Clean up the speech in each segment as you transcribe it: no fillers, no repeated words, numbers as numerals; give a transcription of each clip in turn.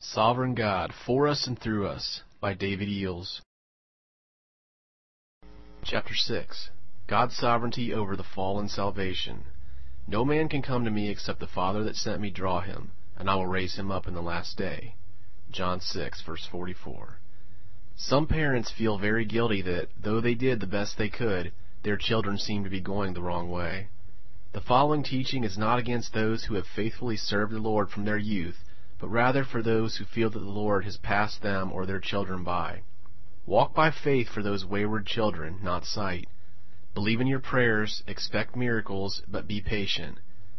Sovereign God, For Us and Through Us, by David Eels. Chapter 6. God's Sovereignty over the Fall and Salvation. No man can come to me except the Father that sent me draw him, and I will raise him up in the last day. John 6, verse 44. Some parents feel very guilty that, though they did the best they could, their children seem to be going the wrong way. The following teaching is not against those who have faithfully served the Lord from their youth, but rather for those who feel that the Lord has passed them or their children by. Walk by faith for those wayward children, not sight. Believe in your prayers, expect miracles, but be patient.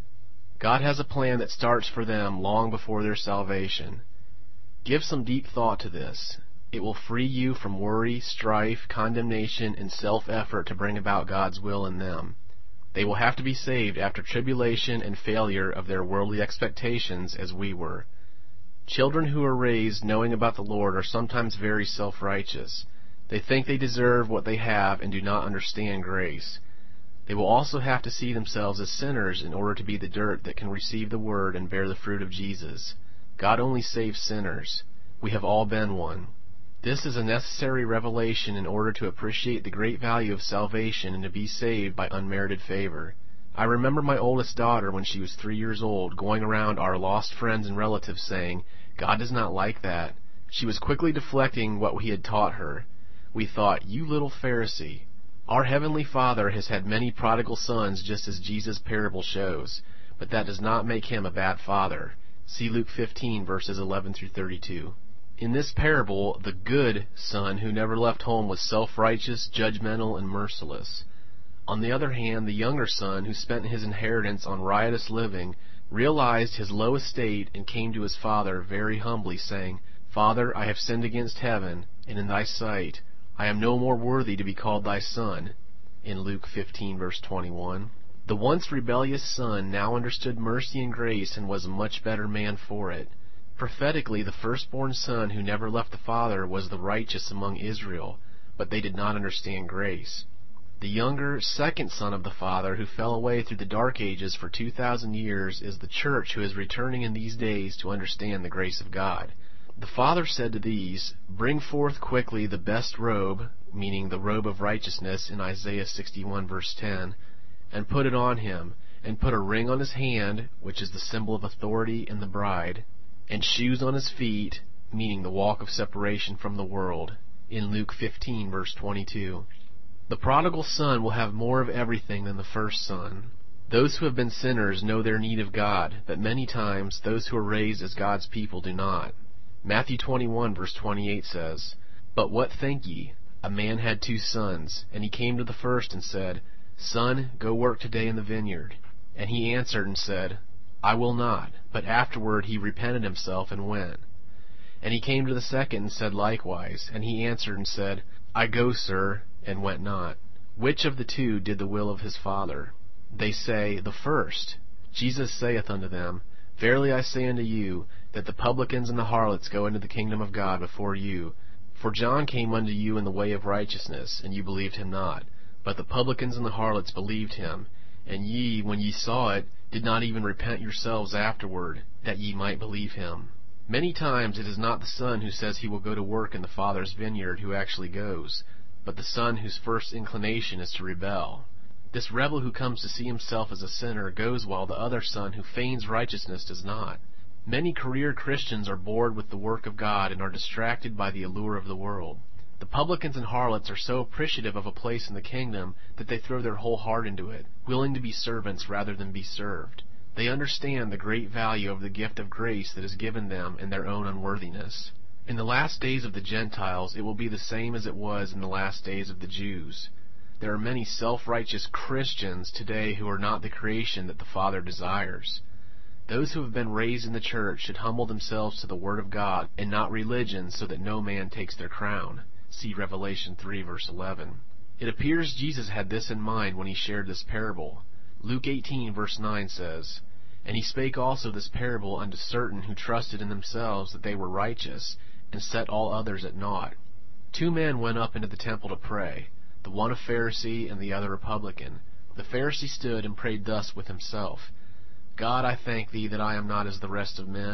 God has a plan that starts for them long before their salvation. Give some deep thought to this. It will free you from worry, strife, condemnation, and self-effort to bring about God's will in them. They will have to be saved after tribulation and failure of their worldly expectations as we were. Children who are raised knowing about the Lord are sometimes very self-righteous. They think they deserve what they have and do not understand grace. They will also have to see themselves as sinners in order to be the dirt that can receive the Word and bear the fruit of Jesus. God only saves sinners. We have all been one. This is a necessary revelation in order to appreciate the great value of salvation and to be saved by unmerited favor. I remember my oldest daughter, when she was 3 years old, going around our lost friends and relatives saying, "God does not like that." She was quickly deflecting what we had taught her. We thought, "You little Pharisee." Our Heavenly Father has had many prodigal sons, just as Jesus' parable shows, but that does not make him a bad father. See Luke 15, verses 11 through 32. In this parable, the good son who never left home was self-righteous, judgmental, and merciless. On the other hand, the younger son, who spent his inheritance on riotous living, realized his low estate and came to his father very humbly, saying, "Father, I have sinned against heaven, and in thy sight. I am no more worthy to be called thy son," in Luke 15, verse 21. The once rebellious son now understood mercy and grace and was a much better man for it. Prophetically, the firstborn son who never left the father was the righteous among Israel, but they did not understand grace. The younger, second son of the Father, who fell away through the dark ages for 2,000 years, is the church who is returning in these days to understand the grace of God. The Father said to these, "Bring forth quickly the best robe," meaning the robe of righteousness in Isaiah 61, verse 10, "and put it on him, and put a ring on his hand," which is the symbol of authority and the bride, "and shoes on his feet," meaning the walk of separation from the world, in Luke 15, verse 22. The prodigal son will have more of everything than the first son. Those who have been sinners know their need of God, but many times those who are raised as God's people do not. Matthew 21, verse 28 says, "But what think ye? A man had 2 sons, and he came to the first and said, Son, go work today in the vineyard. And he answered and said, I will not. But afterward he repented himself and went. And he came to the second and said likewise. And he answered and said, I go, sir, and went not. Which of the 2 did the will of his father? They say, The first. Jesus saith unto them, Verily I say unto you, that the publicans and the harlots go into the kingdom of God before you. For John came unto you in the way of righteousness, and you believed him not. But the publicans and the harlots believed him. And ye, when ye saw it, did not even repent yourselves afterward, that ye might believe him. Many times it is not the son who says he will go to work in the Father's vineyard who actually goes, but the son whose first inclination is to rebel. This rebel who comes to see himself as a sinner goes while the other son who feigns righteousness does not. Many career Christians are bored with the work of God and are distracted by the allure of the world. The publicans and harlots are so appreciative of a place in the kingdom that they throw their whole heart into it, willing to be servants rather than be served. They understand the great value of the gift of grace that is given them in their own unworthiness. In the last days of the Gentiles, it will be the same as it was in the last days of the Jews. There are many self-righteous Christians today who are not the creation that the Father desires. Those who have been raised in the church should humble themselves to the Word of God and not religion, so that no man takes their crown. See Revelation 3, verse 11. It appears Jesus had this in mind when he shared this parable. Luke 18, verse 9 says, And he spake also this parable unto certain who trusted in themselves that they were righteous, and set all others at naught. 2 men went up into the temple to pray, the one a Pharisee and the other a publican. The Pharisee stood and prayed thus with himself, God, I thank thee that I am not as the rest of men,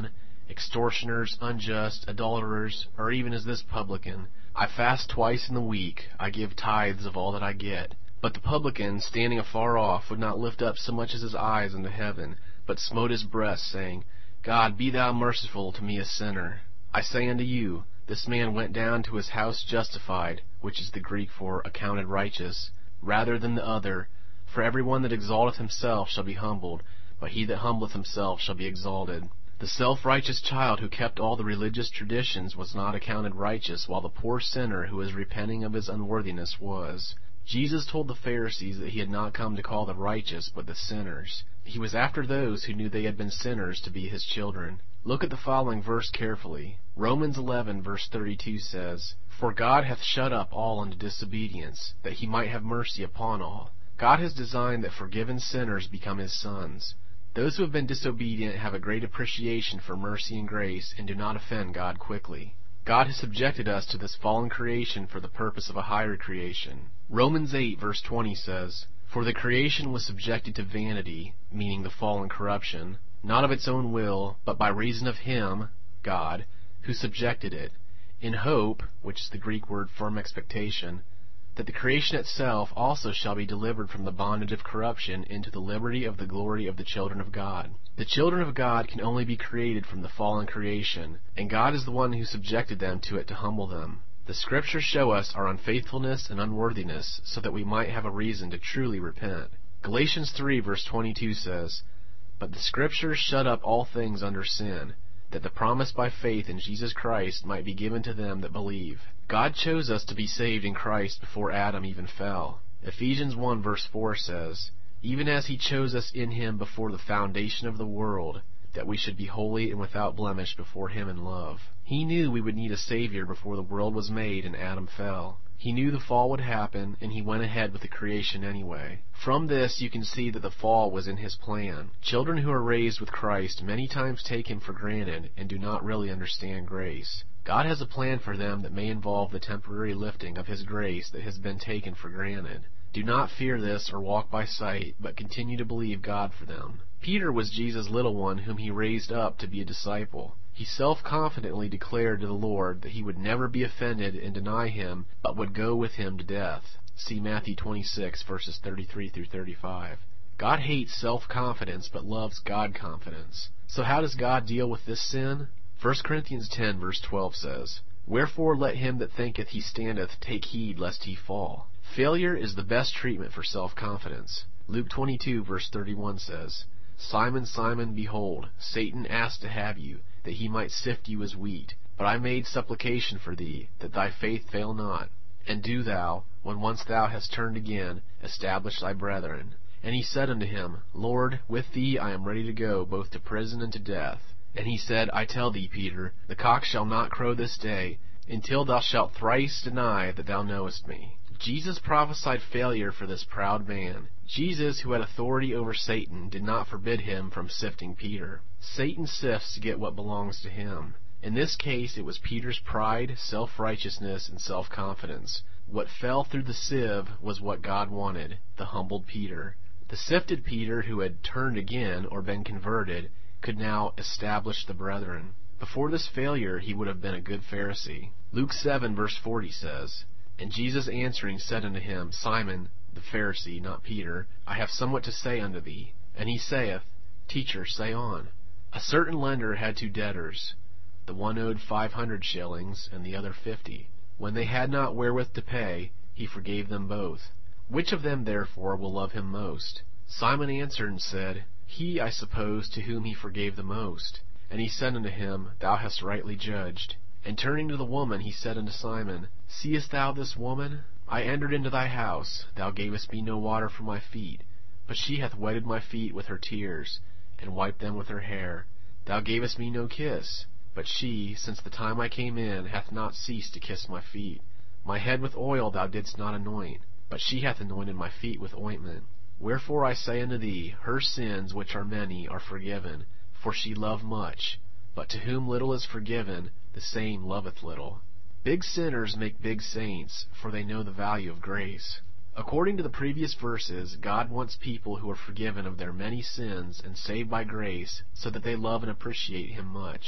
extortioners, unjust, adulterers, or even as this publican. I fast twice in the week, I give tithes of all that I get. But the publican, standing afar off, would not lift up so much as his eyes unto heaven, but smote his breast, saying, God, be thou merciful to me a sinner. I say unto you, this man went down to his house justified, which is the Greek for accounted righteous, rather than the other. For every one that exalteth himself shall be humbled, but he that humbleth himself shall be exalted. The self-righteous child who kept all the religious traditions was not accounted righteous, while the poor sinner who was repenting of his unworthiness was. Jesus told the Pharisees that he had not come to call the righteous, but the sinners. He was after those who knew they had been sinners to be his children. Look at the following verse carefully. Romans 11, verse 32 says, For God hath shut up all unto disobedience, that he might have mercy upon all. God has designed that forgiven sinners become his sons. Those who have been disobedient have a great appreciation for mercy and grace and do not offend God quickly. God has subjected us to this fallen creation for the purpose of a higher creation. Romans 8, verse 20 says, For the creation was subjected to vanity, meaning the fall and corruption, not of its own will, but by reason of him, God, who subjected it, in hope, which is the Greek word firm expectation, that the creation itself also shall be delivered from the bondage of corruption into the liberty of the glory of the children of God. The children of God can only be created from the fallen creation, and God is the one who subjected them to it to humble them. The Scriptures show us our unfaithfulness and unworthiness, so that we might have a reason to truly repent. Galatians 3, verse 22 says, But the Scriptures shut up all things under sin, that the promise by faith in Jesus Christ might be given to them that believe. God chose us to be saved in Christ before Adam even fell. Ephesians 1, verse 4 says, Even as he chose us in him before the foundation of the world, that we should be holy and without blemish before him in love. He knew we would need a Savior before the world was made and Adam fell. He knew the fall would happen, and he went ahead with the creation anyway. From this you can see that the fall was in his plan. Children who are raised with Christ many times take him for granted and do not really understand grace. God has a plan for them that may involve the temporary lifting of his grace that has been taken for granted. Do not fear this or walk by sight, but continue to believe God for them. Peter was Jesus' little one whom he raised up to be a disciple. He self-confidently declared to the Lord that he would never be offended and deny him, but would go with him to death. See Matthew 26, verses 33 through 35. God hates self-confidence, but loves God-confidence. So how does God deal with this sin? 1 Corinthians 10, verse 12 says, Wherefore let him that thinketh he standeth take heed lest he fall. Failure is the best treatment for self-confidence. Luke 22, verse 31 says, Simon, Simon, behold, Satan asked to have you, that he might sift you as wheat. But I made supplication for thee, that thy faith fail not. And do thou, when once thou hast turned again, establish thy brethren. And he said unto him, Lord, with thee I am ready to go, both to prison and to death. And he said, I tell thee, Peter, the cock shall not crow this day, until thou shalt thrice deny that thou knowest me. Jesus prophesied failure for this proud man. Jesus, who had authority over Satan, did not forbid him from sifting Peter. Satan sifts to get what belongs to him. In this case, it was Peter's pride, self-righteousness, and self-confidence. What fell through the sieve was what God wanted, the humbled Peter. The sifted Peter, who had turned again or been converted, could now establish the brethren. Before this failure, he would have been a good Pharisee. Luke 7, verse 40 says, And Jesus answering said unto him, Simon, the Pharisee, not Peter, I have somewhat to say unto thee. And he saith, Teacher, say on. A certain lender had 2 debtors. The one owed 500 shillings, and the other 50. When they had not wherewith to pay, he forgave them both. Which of them therefore will love him most? Simon answered and said, He, I suppose, to whom he forgave the most. And he said unto him, Thou hast rightly judged. And turning to the woman, he said unto Simon, Seest thou this woman? I entered into thy house. Thou gavest me no water for my feet, but she hath wetted my feet with her tears, and wiped them with her hair. Thou gavest me no kiss, but she, since the time I came in, hath not ceased to kiss my feet. My head with oil thou didst not anoint, but she hath anointed my feet with ointment. Wherefore I say unto thee, her sins, which are many, are forgiven, for she loved much. But to whom little is forgiven, the same loveth little. Big sinners make big saints, for they know the value of grace. According to the previous verses, God wants people who are forgiven of their many sins and saved by grace, so that they love and appreciate him much.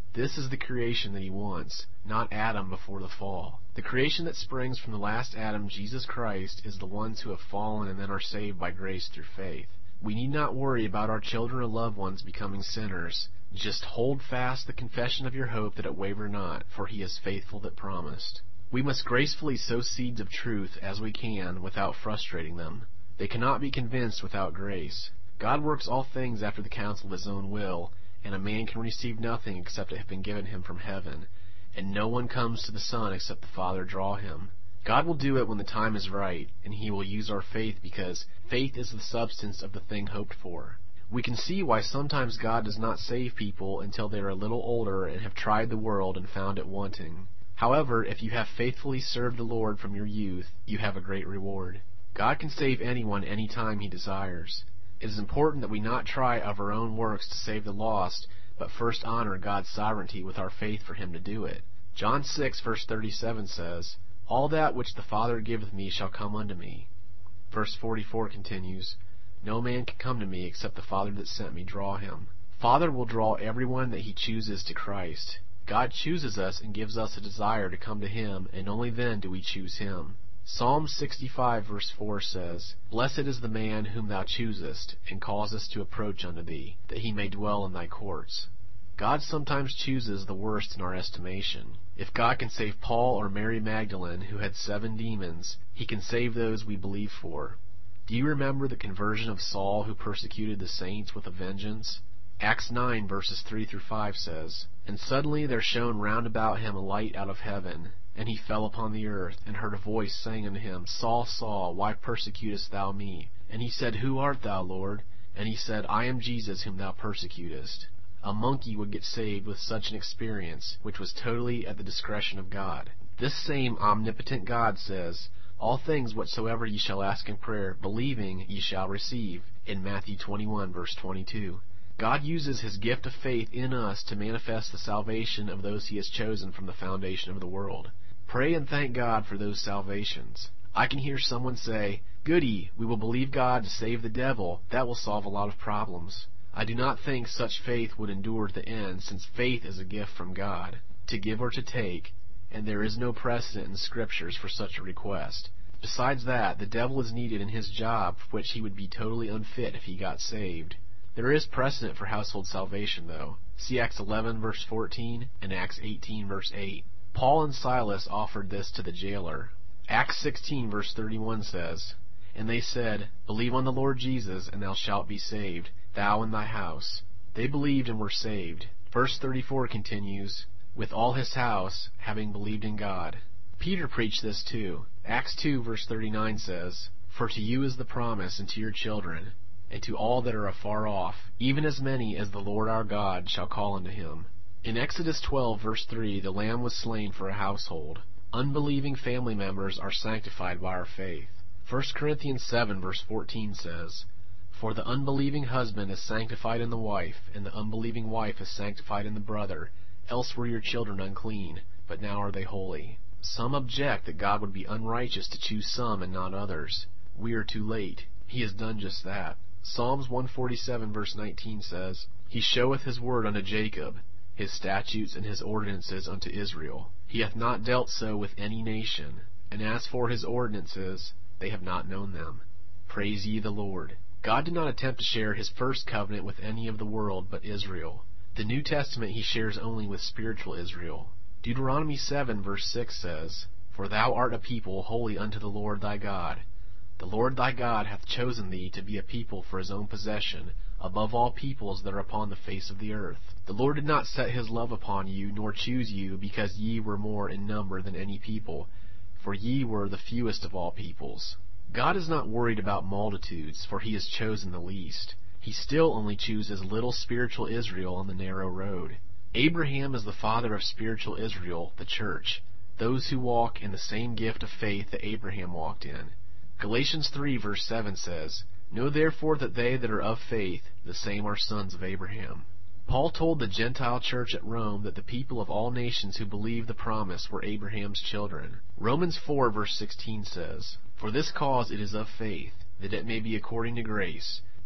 This is the creation that he wants, not Adam before the fall. The creation that springs from the last Adam, Jesus Christ, is the ones who have fallen and then are saved by grace through faith. We need not worry about our children or loved ones becoming sinners. Just hold fast the confession of your hope that it waver not, for he is faithful that promised. We must gracefully sow seeds of truth as we can without frustrating them. They cannot be convinced without grace. God works all things after the counsel of his own will, and a man can receive nothing except it have been given him from heaven. And no one comes to the Son except the Father draw him. God will do it when the time is right, and he will use our faith because faith is the substance of the thing hoped for. We can see why sometimes God does not save people until they are a little older and have tried the world and found it wanting. However, if you have faithfully served the Lord from your youth, you have a great reward. God can save anyone any time he desires. It is important that we not try of our own works to save the lost, but first honor God's sovereignty with our faith for him to do it. John 6, verse 37 says, "All that which the Father giveth me shall come unto me." Verse 44 continues, "No man can come to me except the Father that sent me draw him." Father will draw everyone that he chooses to Christ. God chooses us and gives us a desire to come to him, and only then do we choose him. Psalm 65 verse 4 says, "Blessed is the man whom thou choosest, and causest to approach unto thee, that he may dwell in thy courts." God sometimes chooses the worst in our estimation. If God can save Paul or Mary Magdalene, who had 7 demons, he can save those we believe for. Do you remember the conversion of Saul, who persecuted the saints with a vengeance? Acts 9 verses 3 through 5 says, "And suddenly there shone round about him a light out of heaven, and he fell upon the earth, and heard a voice saying unto him, Saul, Saul, why persecutest thou me? And he said, Who art thou, Lord? And he said, I am Jesus whom thou persecutest." A monkey would get saved with such an experience, which was totally at the discretion of God. This same omnipotent God says, "All things whatsoever ye shall ask in prayer, believing, ye shall receive," in Matthew 21 verse 22. God uses his gift of faith in us to manifest the salvation of those he has chosen from the foundation of the world. Pray and thank God for those salvations. I can hear someone say, "Goody, we will believe God to save the devil. That will solve a lot of problems." I do not think such faith would endure to the end, since faith is a gift from God, to give or to take, and there is no precedent in the Scriptures for such a request. Besides that, the devil is needed in his job, for which he would be totally unfit if he got saved. There is precedent for household salvation, though. See Acts 11 verse 14 and Acts 18 verse 8. Paul and Silas offered this to the jailer. Acts 16 verse 31 says, "And they said, Believe on the Lord Jesus, and thou shalt be saved, thou and thy house." They believed and were saved. Verse 34 continues, "With all his house, having believed in God." Peter preached this too. Acts 2 verse 39 says, "For to you is the promise, and to your children, and to all that are afar off, even as many as the Lord our God shall call unto him." In Exodus 12 verse 3, the lamb was slain for a household. Unbelieving family members are sanctified by our faith. 1 Corinthians 7 verse 14 says, "For the unbelieving husband is sanctified in the wife, and the unbelieving wife is sanctified in the brother, else were your children unclean, but now are they holy." Some object that God would be unrighteous to choose some and not others. We are too late. He has done just that. Psalms 147 verse 19 says, "He showeth his word unto Jacob, his statutes and his ordinances unto Israel. He hath not dealt so with any nation, and as for his ordinances, they have not known them. Praise ye the Lord." God did not attempt to share his first covenant with any of the world but Israel. The New Testament he shares only with spiritual Israel. Deuteronomy 7 verse 6 says, "For thou art a people holy unto the Lord thy God. The Lord thy God hath chosen thee to be a people for his own possession, above all peoples that are upon the face of the earth." The Lord did not set his love upon you, nor choose you, because ye were more in number than any people, for ye were the fewest of all peoples. God is not worried about multitudes, for he has chosen the least. He still only chooses little spiritual Israel on the narrow road. Abraham is the father of spiritual Israel, the church, those who walk in the same gift of faith that Abraham walked in. Galatians 3 verse 7 says, "Know therefore that they that are of faith, the same are sons of Abraham." Paul told the Gentile church at Rome that the people of all nations who believed the promise were Abraham's children. Romans 4 verse 16 says, "For this cause it is of faith, that it may be according to grace,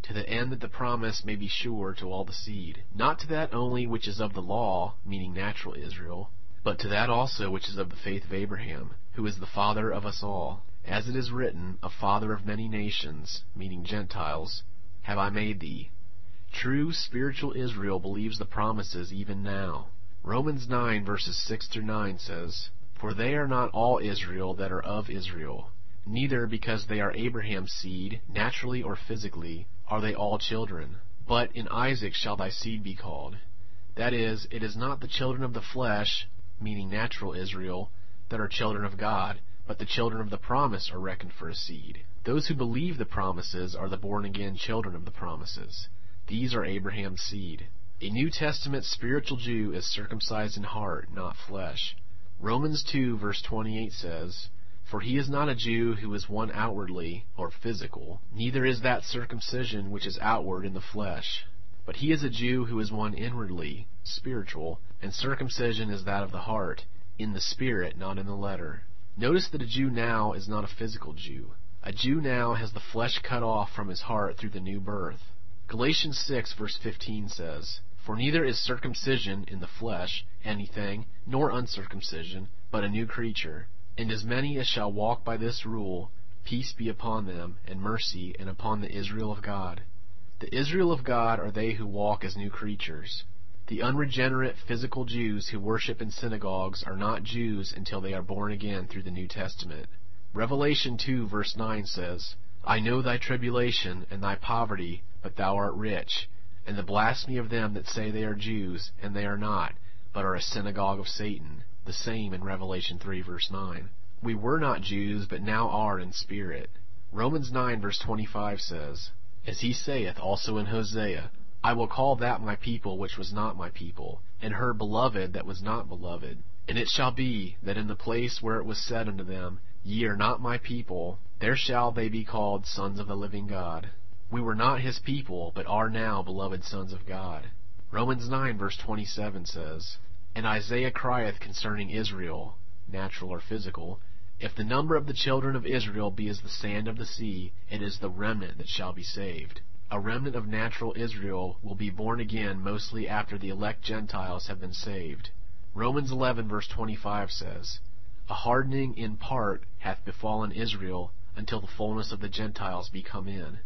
to the end that the promise may be sure to all the seed, not to that only which is of the law, meaning natural Israel, but to that also which is of the faith of Abraham, who is the father of us all. As it is written, a father of many nations, meaning Gentiles, have I made thee. True spiritual Israel believes the promises even now. Romans 9 verses 6 through 9 says, For they are not all Israel that are of Israel, neither because they are Abraham's seed, naturally or physically, are they all children. But in Isaac shall thy seed be called. That is, it is not the children of the flesh, meaning natural Israel, that are children of God, but the children of the promise are reckoned for a seed. Those who believe the promises are the born-again children of the promises. These are Abraham's seed. A New Testament spiritual Jew is circumcised in heart, not flesh. Romans 2 verse 28 says, For he is not a Jew who is one outwardly, or physical, neither is that circumcision which is outward in the flesh. But he is a Jew who is one inwardly, spiritual, and circumcision is that of the heart, in the spirit, not in the letter. Notice that a Jew now is not a physical Jew. A Jew now has the flesh cut off from his heart through the new birth. Galatians 6 verse 15 says, For neither is circumcision in the flesh anything, nor uncircumcision, but a new creature. And as many as shall walk by this rule, peace be upon them, and mercy, and upon the Israel of God. The Israel of God are they who walk as new creatures. The unregenerate physical Jews who worship in synagogues are not Jews until they are born again through the New Testament. Revelation 2 verse 9 says, I know thy tribulation and thy poverty, but thou art rich, and the blasphemy of them that say they are Jews, and they are not, but are a synagogue of Satan. The same in Revelation 3 verse 9. We were not Jews, but now are in spirit. Romans 9 verse 25 says, As he saith also in Hosea, I will call that my people which was not my people, and her beloved that was not beloved. And it shall be, that in the place where it was said unto them, Ye are not my people, there shall they be called sons of the living God. We were not his people, but are now beloved sons of God. Romans 9 verse 27 says, And Isaiah crieth concerning Israel, natural or physical, If the number of the children of Israel be as the sand of the sea, it is the remnant that shall be saved. A remnant of natural Israel will be born again mostly after the elect Gentiles have been saved. Romans 11 verse 25 says, A hardening in part hath befallen Israel, until the fullness of the Gentiles be come in.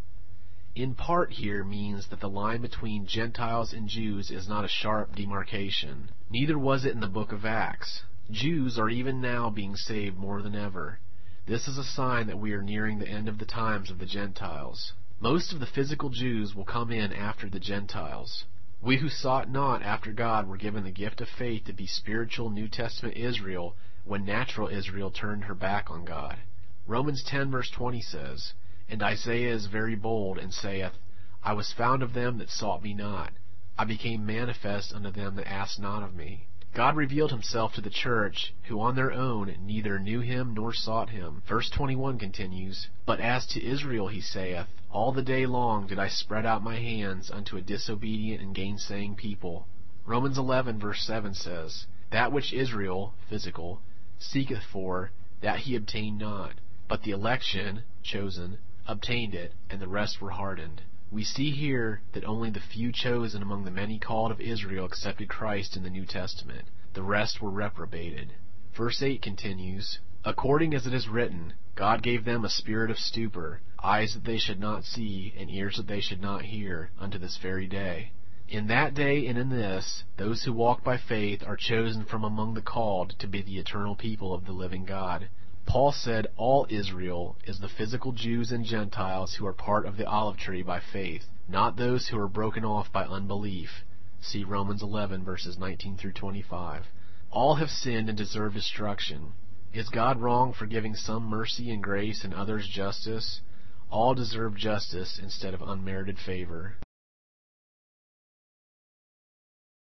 In part here means that the line between Gentiles and Jews is not a sharp demarcation. Neither was it in the book of Acts. Jews are even now being saved more than ever. This is a sign that we are nearing the end of the times of the Gentiles. Most of the physical Jews will come in after the Gentiles. We who sought not after God were given the gift of faith to be spiritual New Testament Israel when natural Israel turned her back on God. Romans 10 verse 20 says, And Isaiah is very bold, and saith, I was found of them that sought me not. I became manifest unto them that asked not of me. God revealed himself to the church, who on their own neither knew him nor sought him. Verse 21 continues, But as to Israel he saith, All the day long did I spread out my hands unto a disobedient and gainsaying people. Romans 11 verse 7 says, That which Israel, physical, seeketh for, that he obtained not. But the election, chosen, obtained it, and the rest were hardened. We see here that only the few chosen among the many called of Israel accepted Christ in the New Testament. The rest were reprobated. Verse 8 continues, According as it is written, God gave them a spirit of stupor, eyes that they should not see, and ears that they should not hear, unto this very day. In that day and in this, those who walk by faith are chosen from among the called to be the eternal people of the living God. Paul said all Israel is the physical Jews and Gentiles who are part of the olive tree by faith, not those who are broken off by unbelief. See Romans 11 verses 19 through 25. All have sinned and deserve destruction. Is God wrong for giving some mercy and grace and others justice? All deserve justice instead of unmerited favor.